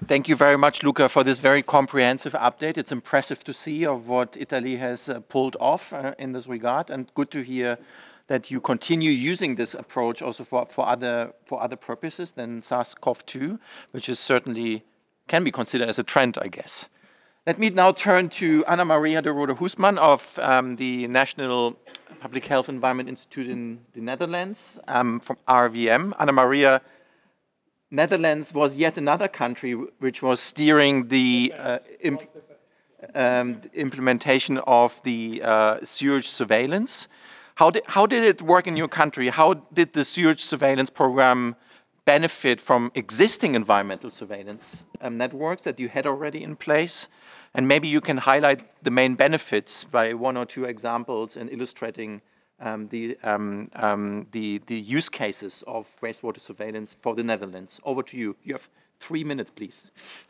Thank you very much, Luca, for this very comprehensive update. It's impressive to see of what Italy has pulled off in this regard, and good to hear that you continue using this approach also for other purposes than SARS-CoV-2, which is certainly can be considered as a trend, I guess. Let me now turn to Anna Maria de Rode Hoesman of the National Public Health Environment Institute in the Netherlands, from RVM. Anna Maria, Netherlands was yet another country which was steering the implementation of the sewage surveillance. How did it work in your country? How did the sewage surveillance program benefit from existing environmental surveillance networks that you had already in place? And maybe you can highlight the main benefits by one or two examples and illustrating the use cases of wastewater surveillance for the Netherlands. Over to you. You have 3 minutes, please.